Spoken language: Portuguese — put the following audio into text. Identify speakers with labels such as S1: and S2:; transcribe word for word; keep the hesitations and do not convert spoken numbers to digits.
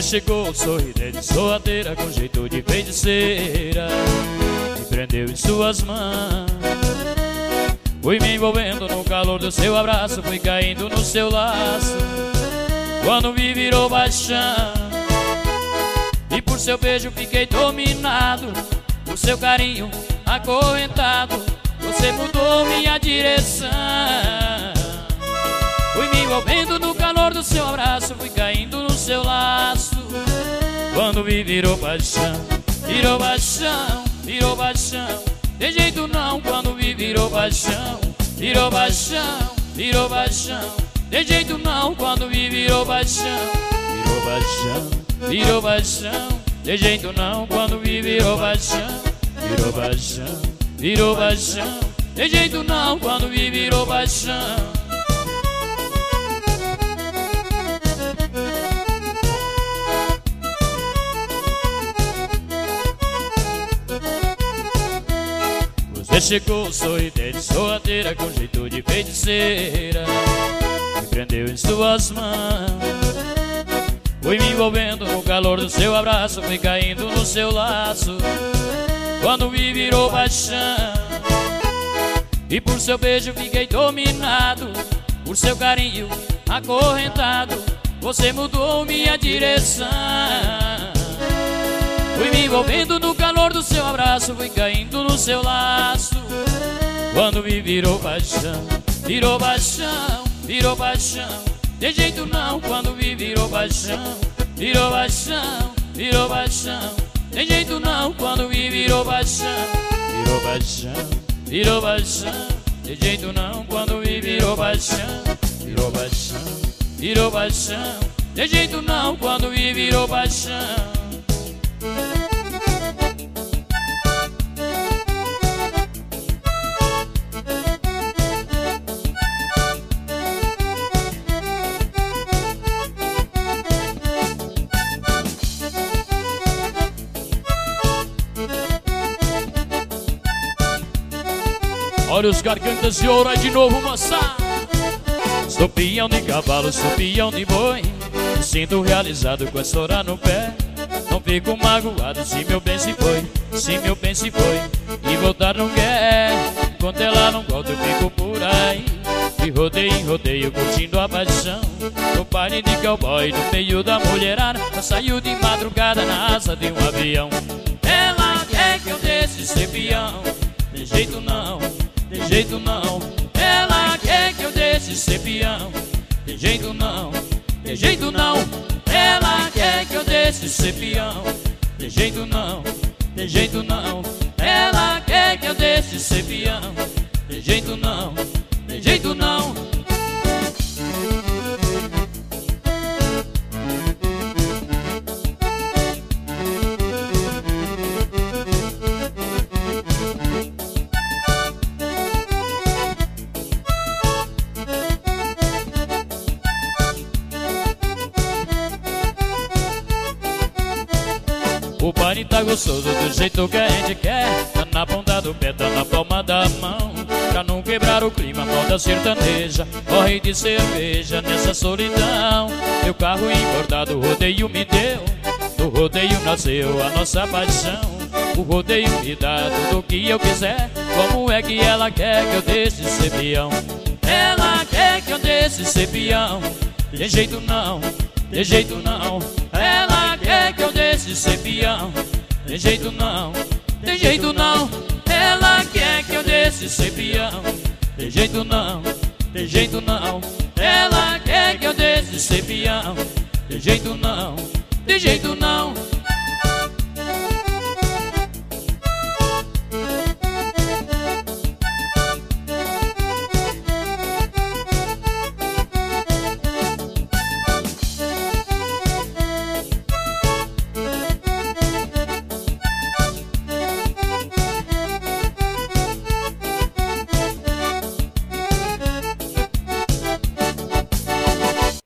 S1: chegou sorridente, sorrateira, com jeito de feiticeira. Me prendeu em suas mãos, fui me envolvendo no calor do seu abraço, fui caindo no seu laço. Quando me virou paixão, e por seu beijo fiquei dominado, por seu carinho acorrentado, você mudou minha direção. Fui me envolvendo no calor do seu abraço, fui caindo no seu laço. Quando me virou paixão, virou paixão, virou paixão. De jeito não, quando me virou paixão, virou paixão, virou paixão. De jeito não, quando me virou paixão, virou paixão, virou paixão. De jeito não, quando me virou paixão, virou paixão, virou paixão. De jeito não, quando me virou paixão. Você chegou sorridente, sorrateira, com jeito de feiticeira. Me prendeu em suas mãos, fui me envolvendo no calor do seu abraço, fui caindo no seu laço. Quando me virou paixão, e por seu beijo fiquei dominado, por seu carinho acorrentado, você mudou minha direção. Fui me envolvendo no calor do seu abraço, fui caindo no seu laço. Quando me virou paixão, virou paixão, virou paixão. De jeito não, quando me virou paixão, virou paixão, virou paixão. De jeito não, quando me virou paixão, virou paixão, virou paixão. De jeito não, quando me virou paixão, virou paixão, virou paixão. De jeito não, quando me virou paixão. Olha os gargantas de ouro aí de novo, moça. Sou peão de cavalo, sou peão de boi. Me sinto realizado com a estoura no pé. Não fico magoado se meu bem se foi, se meu bem se foi e voltar não quer. Enquanto ela não volta eu fico por aí, de rodeio em rodeio curtindo a paixão. No baile de cowboy no meio da mulherada, eu saio de madrugada na asa de um avião. Ela quer que eu deixe de ser peão, de jeito não, de jeito não. Ela quer que eu deixe de ser peão, de jeito não, de jeito não. Ela quer que eu deixe de ser peão, de jeito não, de jeito não. Ela quer que eu deixe de ser peão, de jeito não, de jeito não. O baile tá gostoso do jeito que a gente quer. Tá na ponta do pé, tá na palma da mão. Pra não quebrar o clima, moda sertaneja, corre de cerveja nessa solidão. Meu carro importado, o rodeio me deu. Do rodeio nasceu a nossa paixão. O rodeio me dá tudo o que eu quiser. Como é que ela quer que eu deixe de ser peão? Ela quer que eu deixe de ser peão, de jeito não, de jeito não. Ela quer que eu deixe de ser peão, de jeito não, de jeito não. Ela quer que eu deixe de ser peão, de jeito não, de jeito não. Ela quer que eu deixe de ser peão, de jeito não, de jeito não.